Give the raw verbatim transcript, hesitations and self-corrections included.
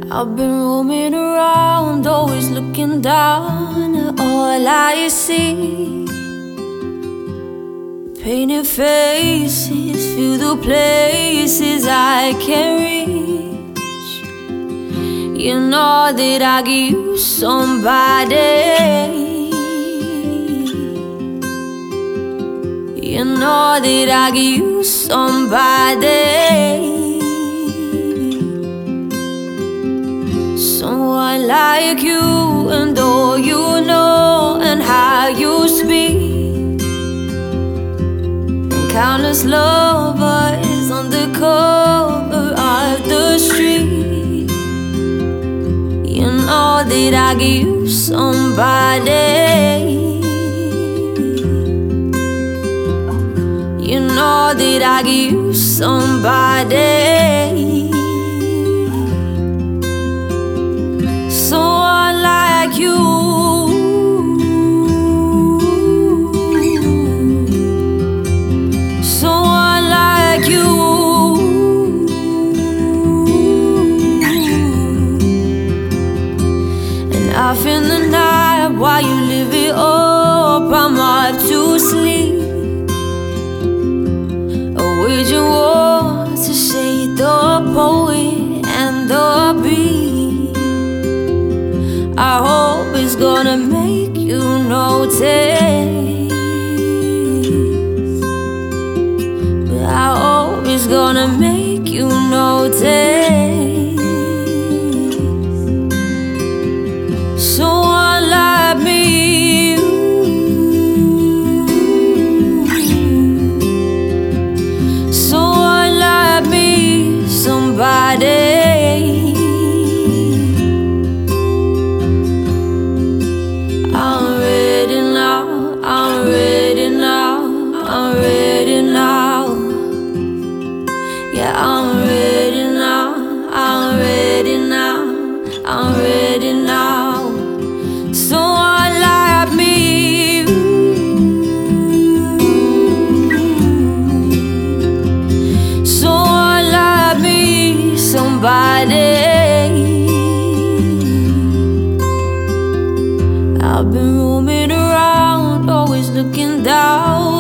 I've been roaming around, always looking down at all I see. Painted faces fill the places I can't reach. You know that I give you somebody. You know that I give you somebody. Someone like you, and all you know and how you speak. And countless lovers on the cover of the street. You know that I give you somebody. You know that I give you somebody. Someone like you. Someone like you. And off in the night while you live it up, I'm up to sleep. Waging war to say the poet and the beat. I hope it's gonna make you notice, but I hope it's gonna make you notice. Someone like me. Somebody. I'm ready now, I'm ready now, I'm ready now. Yeah, I'm ready now, I'm ready now, I'm ready now. Someone like me. Someone like me. Somebody. I've been roaming around, always looking down